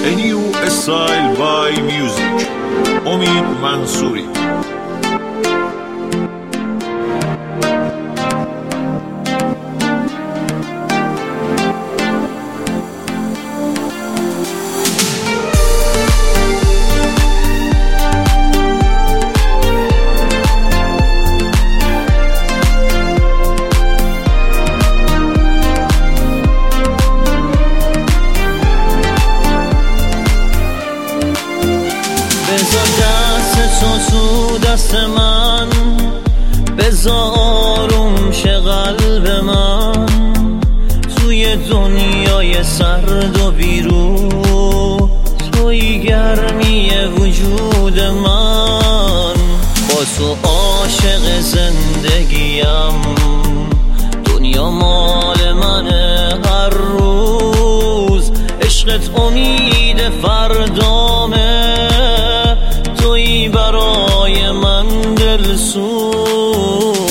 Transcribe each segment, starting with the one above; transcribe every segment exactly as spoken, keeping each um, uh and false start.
A new style by music. امید منصوری. بذار دست تو تو دست من، بذار آروم شه قلب من توی دنیای سرد و بیرون، توی گرمی وجود من. با تو عاشق زندگیم، دنیا مال منه هر روز. عشقت امید فردامه، تویی برای من دلسوز.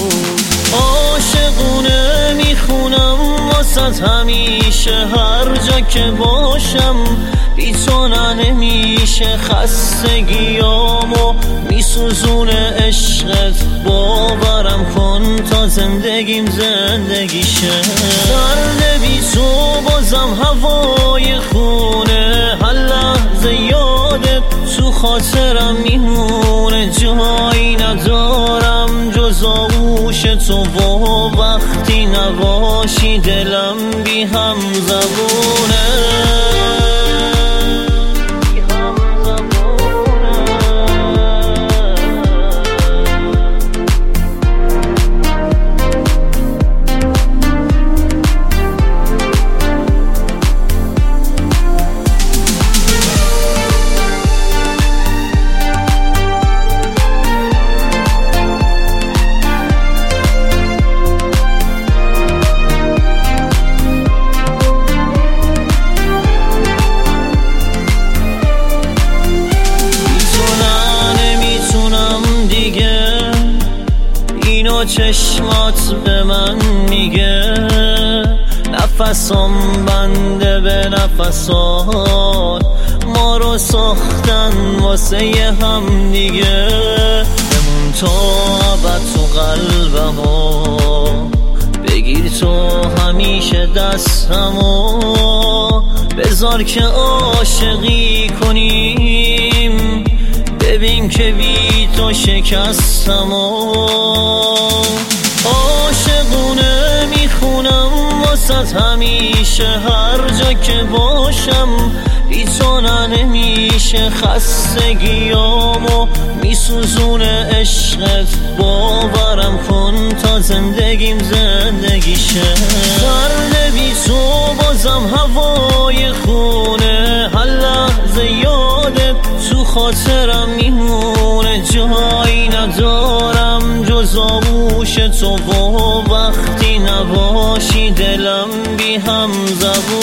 عاشقونه میخونم واسه همیشه، هر جا که باشم بی تو نمیشه. خستگیامو میسوزونه عشقت، باورم کن تا زندگیم زندگیشه. سرد بی تو بازم هوای خونه، هر لحظه یادت تو خاطرم میمونه. جایی ندارم جز آغوش تو و وقتی نباشی دلم بی هم زبونه. اینو چشمات به من میگه، نفسم بنده به نفسات. ما رو ساختن واسه هم دیگه، بمون تا ابد تو قلبمو، بگیر تو همیشه دستمو. بذار که عاشقی کنیم، ببین که بی تو شکستم و عاشقونه میخونم واسه همیشه، هر جا که باشم بی تو نمیشه. خستگیامو میسوزونه عشقت، باورم کن تا زندگیم زندگیشه. سرد بی تو بازم هوای خونه، هر لحظه یادت تو خاطرم میمونه. جایی ندارم جز آغوش تو و وقتی نباشی دلم بی هم زبون.